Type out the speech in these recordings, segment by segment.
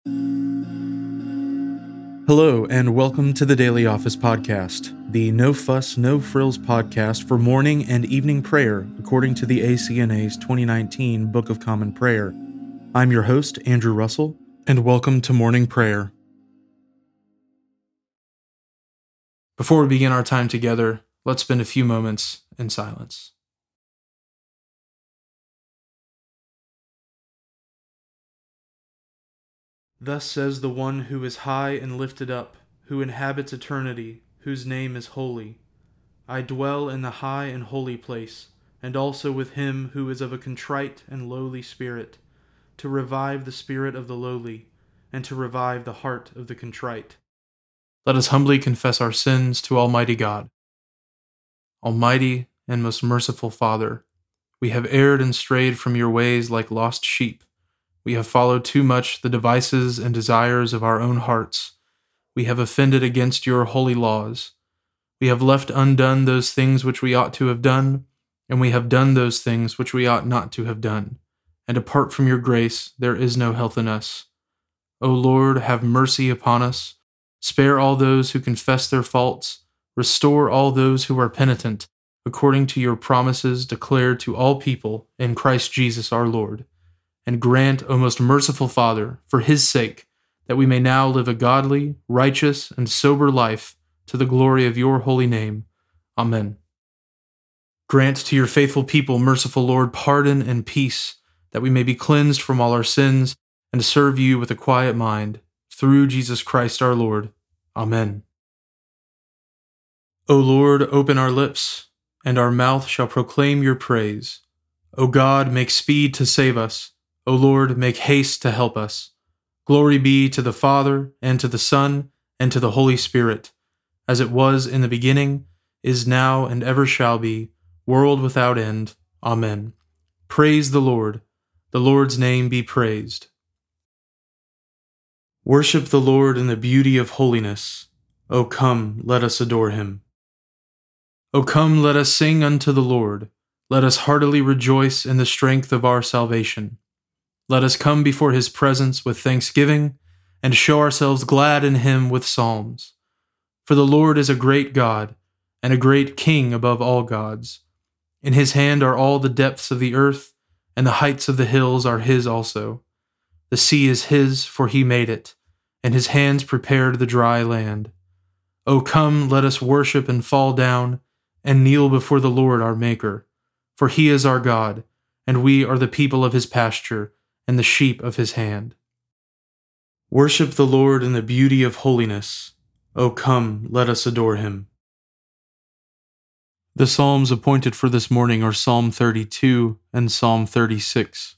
Hello, and welcome to the Daily Office Podcast, the No Fuss, No Frills podcast for morning and evening prayer, according to the ACNA's 2019 Book of Common Prayer. I'm your host, Andrew Russell, and welcome to morning prayer. Before we begin our time together, let's spend a few moments in silence. Thus says the one who is high and lifted up, who inhabits eternity, whose name is holy. I dwell in the high and holy place, and also with him who is of a contrite and lowly spirit, to revive the spirit of the lowly, and to revive the heart of the contrite. Let us humbly confess our sins to Almighty God. Almighty and most merciful Father, we have erred and strayed from your ways like lost sheep. We have followed too much the devices and desires of our own hearts. We have offended against your holy laws. We have left undone those things which we ought to have done, and we have done those things which we ought not to have done. And apart from your grace, there is no health in us. O Lord, have mercy upon us. Spare all those who confess their faults. Restore all those who are penitent, according to your promises declared to all people in Christ Jesus our Lord. And grant, O most merciful Father, for his sake, that we may now live a godly, righteous, and sober life to the glory of your holy name. Amen. Grant to your faithful people, merciful Lord, pardon and peace, that we may be cleansed from all our sins and serve you with a quiet mind, through Jesus Christ our Lord. Amen. O Lord, open our lips, and our mouth shall proclaim your praise. O God, make speed to save us. O Lord, make haste to help us. Glory be to the Father, and to the Son, and to the Holy Spirit, as it was in the beginning, is now, and ever shall be, world without end. Amen. Praise the Lord. The Lord's name be praised. Worship the Lord in the beauty of holiness. O come, let us adore him. O come, let us sing unto the Lord. Let us heartily rejoice in the strength of our salvation. Let us come before his presence with thanksgiving, and show ourselves glad in him with psalms. For the Lord is a great God, and a great King above all gods. In his hand are all the depths of the earth, and the heights of the hills are his also. The sea is his, for he made it, and his hands prepared the dry land. O come, let us worship and fall down, and kneel before the Lord our Maker. For he is our God, and we are the people of his pasture, and the sheep of his hand. Worship the Lord in the beauty of holiness. O come, let us adore him. The psalms appointed for this morning are Psalm 32 and Psalm 36.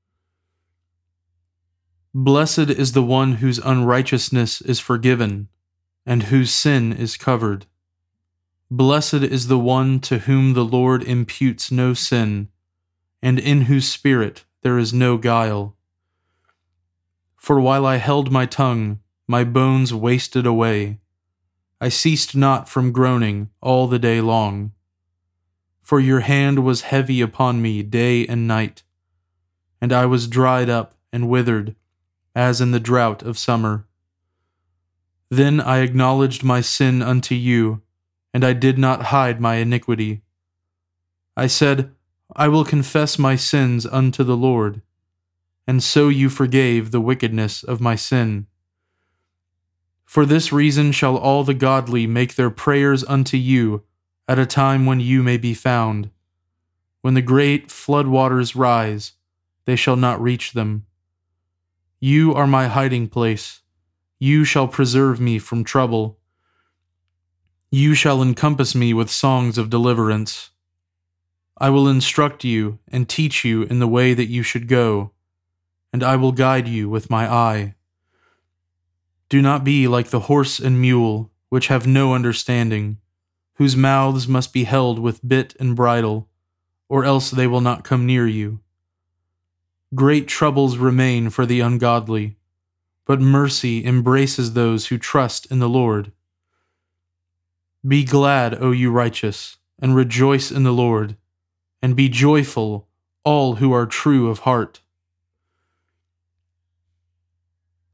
Blessed is the one whose unrighteousness is forgiven, and whose sin is covered. Blessed is the one to whom the Lord imputes no sin, and in whose spirit there is no guile. For while I held my tongue, my bones wasted away. I ceased not from groaning all the day long. For your hand was heavy upon me day and night, and I was dried up and withered, as in the drought of summer. Then I acknowledged my sin unto you, and I did not hide my iniquity. I said, I will confess my sins unto the Lord, and so you forgave the wickedness of my sin. For this reason shall all the godly make their prayers unto you at a time when you may be found. When the great flood waters rise, they shall not reach them. You are my hiding place. You shall preserve me from trouble. You shall encompass me with songs of deliverance. I will instruct you and teach you in the way that you should go, and I will guide you with my eye. Do not be like the horse and mule, which have no understanding, whose mouths must be held with bit and bridle, or else they will not come near you. Great troubles remain for the ungodly, but mercy embraces those who trust in the Lord. Be glad, O you righteous, and rejoice in the Lord, and be joyful, all who are true of heart.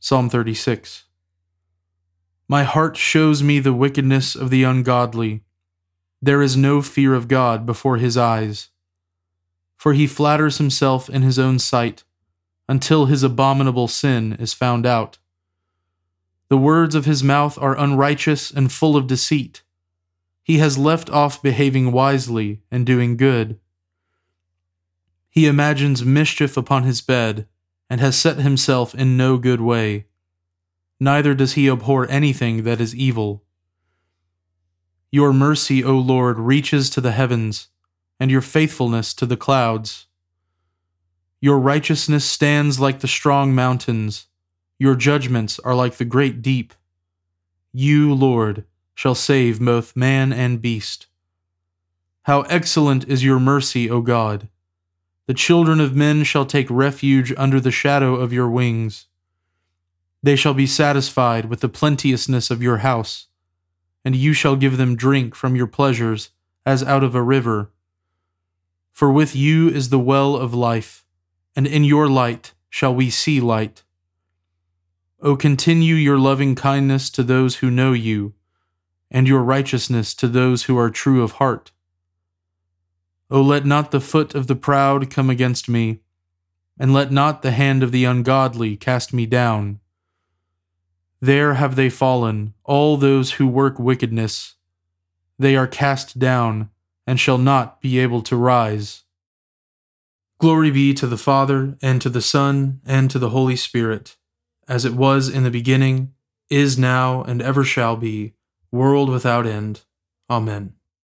Psalm 36. My heart shows me the wickedness of the ungodly. There is no fear of God before his eyes. For he flatters himself in his own sight, until his abominable sin is found out. The words of his mouth are unrighteous and full of deceit. He has left off behaving wisely and doing good. He imagines mischief upon his bed, and has set himself in no good way. Neither does he abhor anything that is evil. Your mercy, O Lord, reaches to the heavens, and your faithfulness to the clouds. Your righteousness stands like the strong mountains. Your judgments are like the great deep. You, Lord, shall save both man and beast. How excellent is your mercy, O God! The children of men shall take refuge under the shadow of your wings. They shall be satisfied with the plenteousness of your house, and you shall give them drink from your pleasures as out of a river. For with you is the well of life, and in your light shall we see light. O continue your loving kindness to those who know you, and your righteousness to those who are true of heart. O let not the foot of the proud come against me, and let not the hand of the ungodly cast me down. There have they fallen, all those who work wickedness. They are cast down, and shall not be able to rise. Glory be to the Father, and to the Son, and to the Holy Spirit, as it was in the beginning, is now, and ever shall be, world without end. Amen.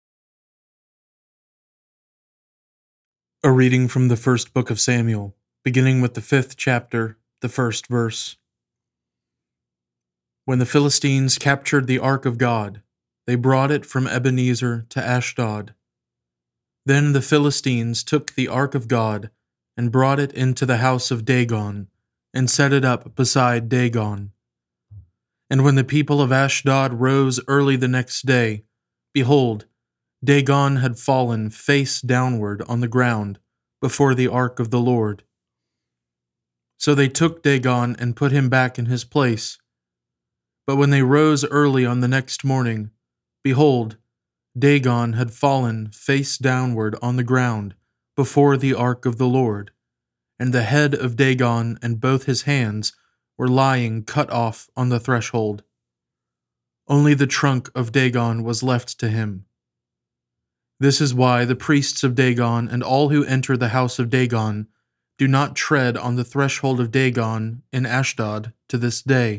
A reading from the first book of Samuel, beginning with the 5th chapter, the 1st verse. When the Philistines captured the ark of God, they brought it from Ebenezer to Ashdod. Then the Philistines took the ark of God and brought it into the house of Dagon, and set it up beside Dagon. And when the people of Ashdod rose early the next day, behold, Dagon had fallen face downward on the ground before the ark of the Lord. So they took Dagon and put him back in his place. But when they rose early on the next morning, behold, Dagon had fallen face downward on the ground before the ark of the Lord, and the head of Dagon and both his hands were lying cut off on the threshold. Only the trunk of Dagon was left to him. This is why the priests of Dagon and all who enter the house of Dagon do not tread on the threshold of Dagon in Ashdod to this day.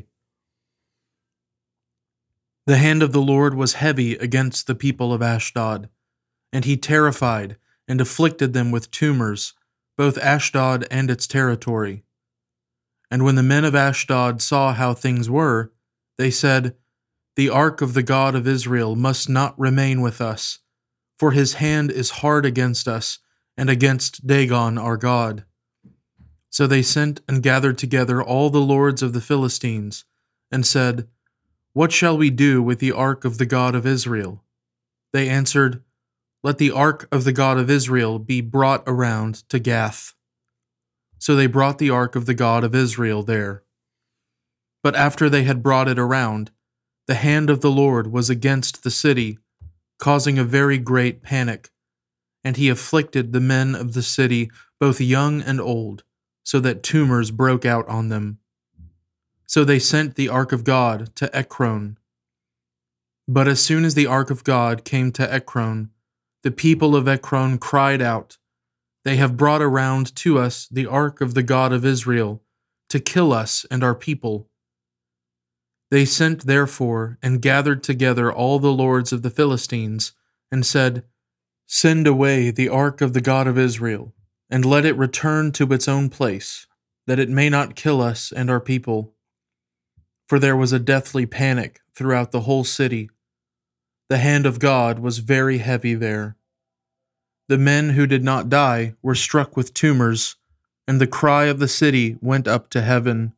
The hand of the Lord was heavy against the people of Ashdod, and he terrified and afflicted them with tumors, both Ashdod and its territory. And when the men of Ashdod saw how things were, they said, "The ark of the God of Israel must not remain with us, for his hand is hard against us and against Dagon our God." So they sent and gathered together all the lords of the Philistines, and said, "What shall we do with the ark of the God of Israel?" They answered, "Let the ark of the God of Israel be brought around to Gath." So they brought the ark of the God of Israel there. But after they had brought it around, the hand of the Lord was against the city, causing a very great panic, and he afflicted the men of the city, both young and old, so that tumors broke out on them. So they sent the ark of God to Ekron. But as soon as the ark of God came to Ekron, the people of Ekron cried out, "They have brought around to us the ark of the God of Israel, to kill us and our people." They sent therefore and gathered together all the lords of the Philistines, and said, "Send away the ark of the God of Israel, and let it return to its own place, that it may not kill us and our people." For there was a deathly panic throughout the whole city. The hand of God was very heavy there. The men who did not die were struck with tumors, and the cry of the city went up to heaven.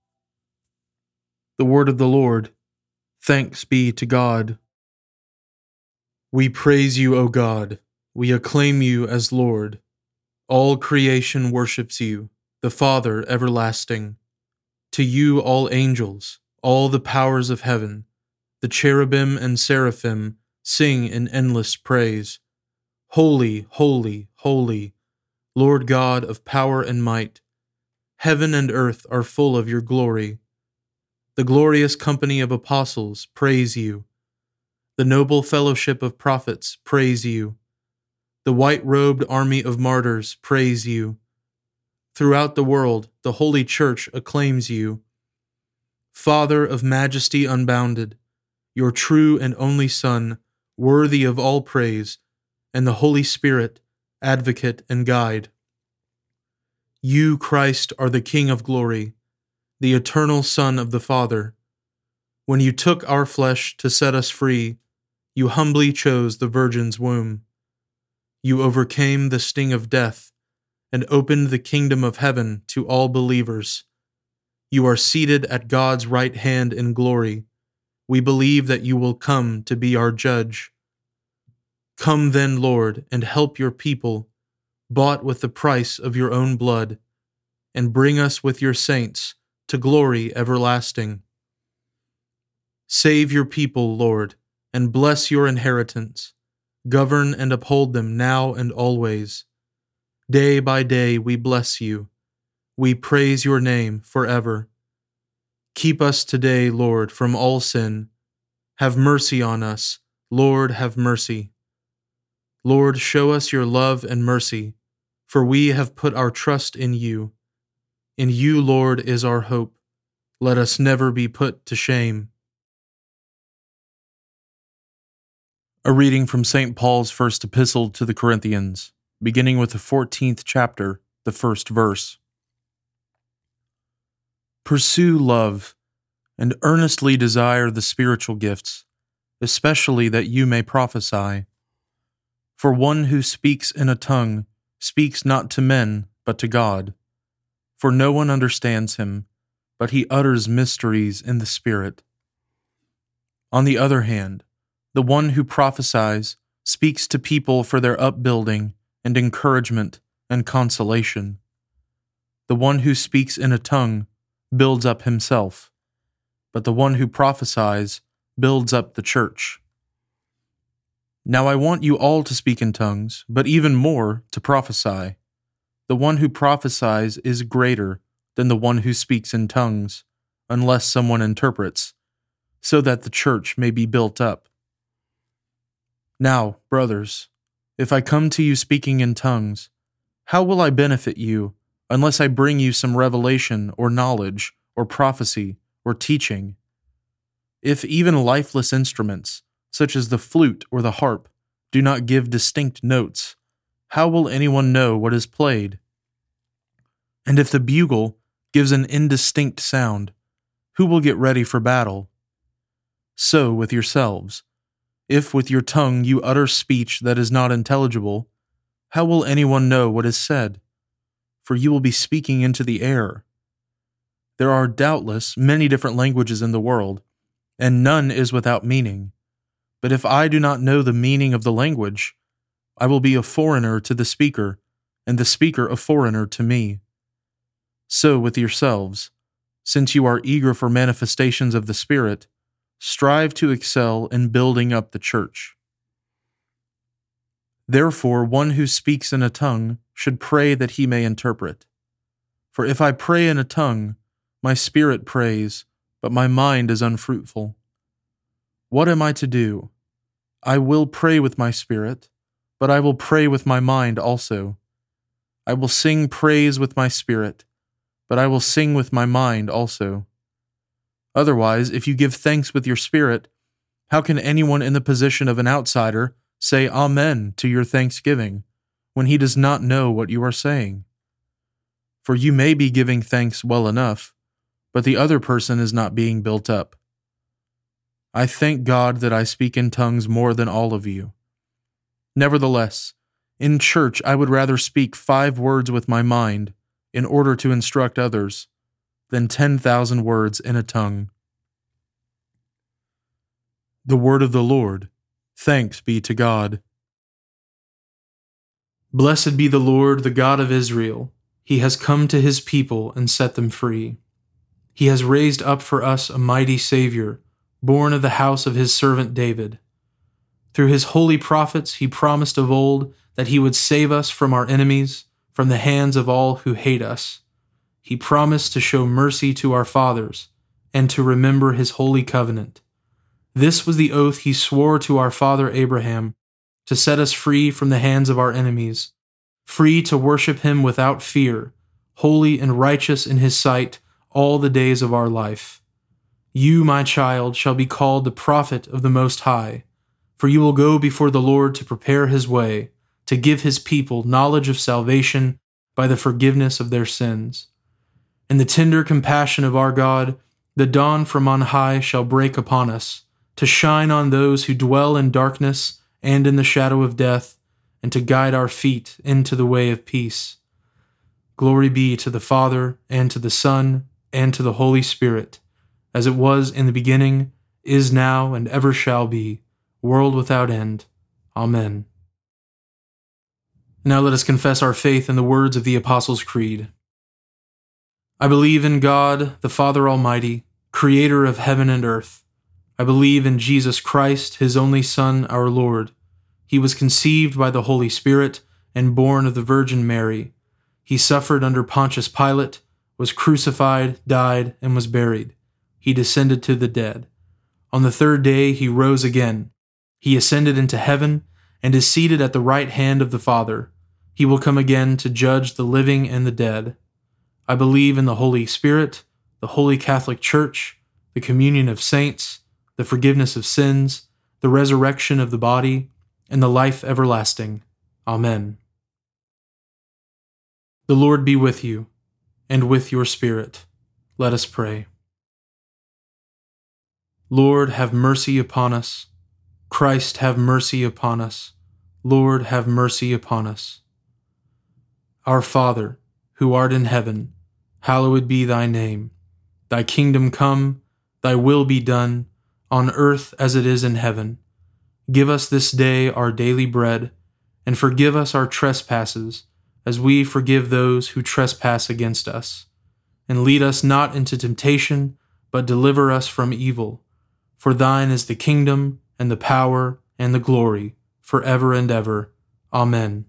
The word of the Lord. Thanks be to God. We praise you, O God. We acclaim you as Lord. All creation worships you, the Father everlasting. To you all angels, all the powers of heaven, the cherubim and seraphim sing in endless praise. Holy, holy, holy, Lord God of power and might. Heaven and earth are full of your glory. The glorious company of apostles praise you. The noble fellowship of prophets praise you. The white-robed army of martyrs praise you. Throughout the world, the Holy Church acclaims you. Father of majesty unbounded, your true and only Son, worthy of all praise, and the Holy Spirit, advocate and guide. You, Christ, are the King of glory, the eternal Son of the Father. When you took our flesh to set us free, you humbly chose the Virgin's womb. You overcame the sting of death and opened the kingdom of heaven to all believers. You are seated at God's right hand in glory. We believe that you will come to be our judge. Come then, Lord, and help your people, bought with the price of your own blood, and bring us with your saints to glory everlasting. Save your people, Lord, and bless your inheritance. Govern and uphold them now and always. Day by day we bless you. We praise your name forever. Keep us today, Lord, from all sin. Have mercy on us, Lord, have mercy. Lord, show us your love and mercy, for we have put our trust in you. In you, Lord, is our hope. Let us never be put to shame. A reading from St. Paul's first epistle to the Corinthians, beginning with the 14th chapter, the first verse. Pursue love, and earnestly desire the spiritual gifts, especially that you may prophesy. For one who speaks in a tongue speaks not to men, but to God. For no one understands him, but he utters mysteries in the Spirit. On the other hand, the one who prophesies speaks to people for their upbuilding and encouragement and consolation. The one who speaks in a tongue builds up himself, but the one who prophesies builds up the church. Now I want you all to speak in tongues, but even more to prophesy. The one who prophesies is greater than the one who speaks in tongues, unless someone interprets, so that the church may be built up. Now, brothers, if I come to you speaking in tongues, how will I benefit you unless I bring you some revelation or knowledge or prophecy or teaching? If even lifeless instruments, such as the flute or the harp, do not give distinct notes, how will anyone know what is played? And if the bugle gives an indistinct sound, who will get ready for battle? So with yourselves. If with your tongue you utter speech that is not intelligible, how will anyone know what is said? For you will be speaking into the air. There are doubtless many different languages in the world, and none is without meaning. But if I do not know the meaning of the language, I will be a foreigner to the speaker, and the speaker a foreigner to me. So with yourselves, since you are eager for manifestations of the Spirit, strive to excel in building up the church. Therefore, one who speaks in a tongue should pray that he may interpret. For if I pray in a tongue, my spirit prays, but my mind is unfruitful. What am I to do? I will pray with my spirit, but I will pray with my mind also. I will sing praise with my spirit, but I will sing with my mind also. Otherwise, if you give thanks with your spirit, how can anyone in the position of an outsider say Amen to your thanksgiving, when he does not know what you are saying? For you may be giving thanks well enough, but the other person is not being built up. I thank God that I speak in tongues more than all of you. Nevertheless, in church I would rather speak 5 words with my mind in order to instruct others than 10,000 words in a tongue. The word of the Lord. Thanks be to God. Blessed be the Lord, the God of Israel. He has come to his people and set them free. He has raised up for us a mighty Savior, born of the house of his servant David. Through his holy prophets he promised of old that he would save us from our enemies, from the hands of all who hate us. He promised to show mercy to our fathers, and to remember his holy covenant. This was the oath he swore to our father Abraham, to set us free from the hands of our enemies, free to worship him without fear, holy and righteous in his sight all the days of our life. You, my child, shall be called the prophet of the Most High, for you will go before the Lord to prepare his way, to give his people knowledge of salvation by the forgiveness of their sins. In the tender compassion of our God, the dawn from on high shall break upon us, to shine on those who dwell in darkness and in the shadow of death, and to guide our feet into the way of peace. Glory be to the Father, and to the Son, and to the Holy Spirit, as it was in the beginning, is now, and ever shall be, world without end. Amen. Now let us confess our faith in the words of the Apostles' Creed. I believe in God, the Father Almighty, creator of heaven and earth. I believe in Jesus Christ, his only Son, our Lord. He was conceived by the Holy Spirit and born of the Virgin Mary. He suffered under Pontius Pilate, was crucified, died, and was buried. He descended to the dead. On the third day he rose again. He ascended into heaven and is seated at the right hand of the Father. He will come again to judge the living and the dead. I believe in the Holy Spirit, the Holy Catholic Church, the communion of saints, the forgiveness of sins, the resurrection of the body, and the life everlasting. Amen. The Lord be with you, and with your spirit. Let us pray. Lord, have mercy upon us. Christ, have mercy upon us. Lord, have mercy upon us. Our Father, who art in heaven, hallowed be thy name. Thy kingdom come, thy will be done, on earth as it is in heaven. Give us this day our daily bread, and forgive us our trespasses, as we forgive those who trespass against us. And lead us not into temptation, but deliver us from evil. For thine is the kingdom, and the power, and the glory, forever and ever. Amen.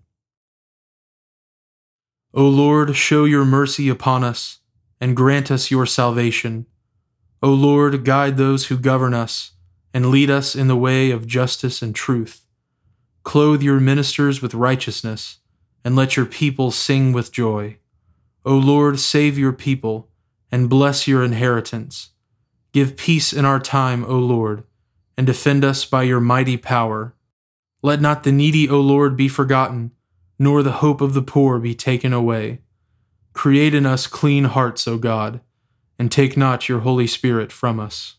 O Lord, show your mercy upon us, and grant us your salvation. O Lord, guide those who govern us, and lead us in the way of justice and truth. Clothe your ministers with righteousness, and let your people sing with joy. O Lord, save your people, and bless your inheritance. Give peace in our time, O Lord, and defend us by your mighty power. Let not the needy, O Lord, be forgotten, nor the hope of the poor be taken away. Create in us clean hearts, O God, and take not your Holy Spirit from us.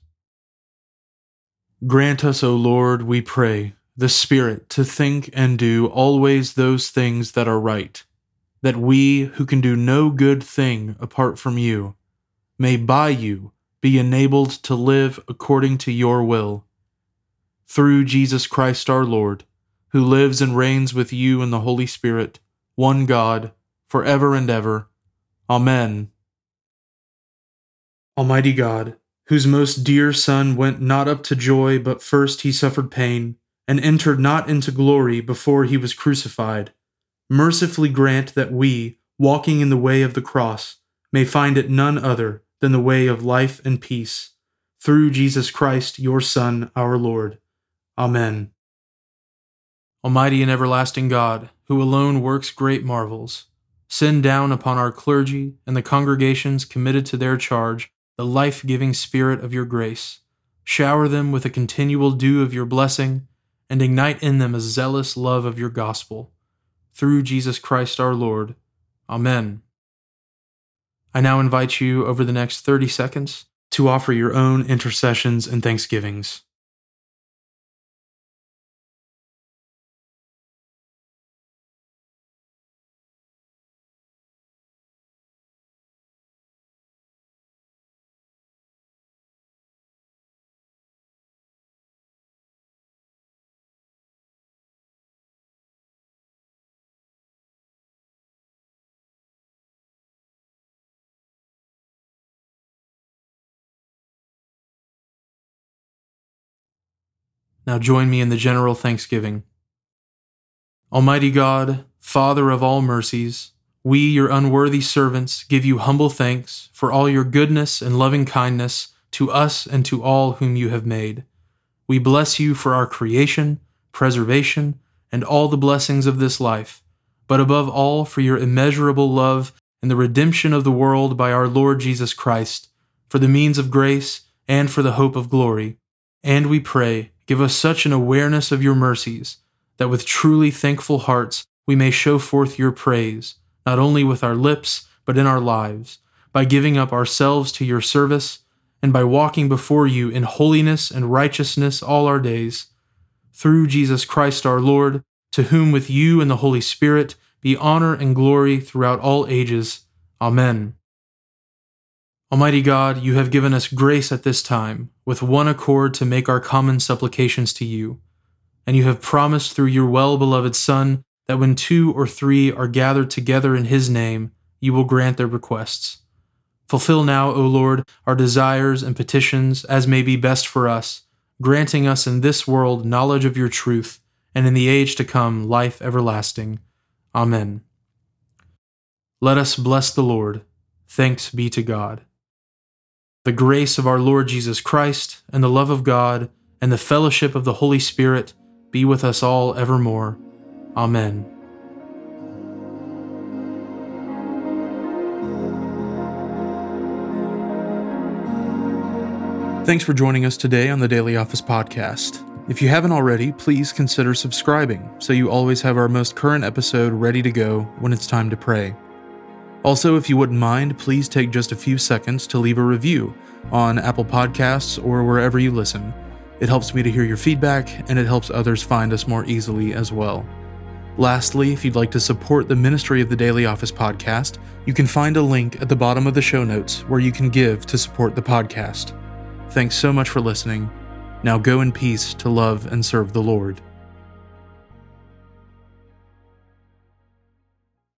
Grant us, O Lord, we pray, the Spirit to think and do always those things that are right, that we, who can do no good thing apart from you, may by you be enabled to live according to your will. Through Jesus Christ our Lord, who lives and reigns with you in the Holy Spirit, one God, forever and ever. Amen. Almighty God, whose most dear Son went not up to joy, but first he suffered pain, and entered not into glory before he was crucified, mercifully grant that we, walking in the way of the cross, may find it none other than the way of life and peace. Through Jesus Christ, your Son, our Lord. Amen. Almighty and everlasting God, who alone works great marvels, send down upon our clergy and the congregations committed to their charge the life-giving Spirit of your grace. Shower them with a continual dew of your blessing, and ignite in them a zealous love of your gospel. Through Jesus Christ our Lord. Amen. I now invite you over the next 30 seconds to offer your own intercessions and thanksgivings. Now join me in the general thanksgiving. Almighty God, Father of all mercies, we, your unworthy servants, give you humble thanks for all your goodness and loving kindness to us and to all whom you have made. We bless you for our creation, preservation, and all the blessings of this life, but above all for your immeasurable love and the redemption of the world by our Lord Jesus Christ, for the means of grace and for the hope of glory. And we pray, give us such an awareness of your mercies, that with truly thankful hearts we may show forth your praise, not only with our lips, but in our lives, by giving up ourselves to your service, and by walking before you in holiness and righteousness all our days. Through Jesus Christ our Lord, to whom with you and the Holy Spirit be honor and glory throughout all ages. Amen. Almighty God, you have given us grace at this time, with one accord to make our common supplications to you. And you have promised through your well-beloved Son that when 2 or 3 are gathered together in his name, you will grant their requests. Fulfill now, O Lord, our desires and petitions as may be best for us, granting us in this world knowledge of your truth, and in the age to come life everlasting. Amen. Let us bless the Lord. Thanks be to God. The grace of our Lord Jesus Christ, and the love of God, and the fellowship of the Holy Spirit be with us all evermore. Amen. Thanks for joining us today on the Daily Office Podcast. If you haven't already, please consider subscribing so you always have our most current episode ready to go when it's time to pray. Also, if you wouldn't mind, please take just a few seconds to leave a review on Apple Podcasts or wherever you listen. It helps me to hear your feedback, and it helps others find us more easily as well. Lastly, if you'd like to support the ministry of the Daily Office Podcast, you can find a link at the bottom of the show notes where you can give to support the podcast. Thanks so much for listening. Now go in peace to love and serve the Lord.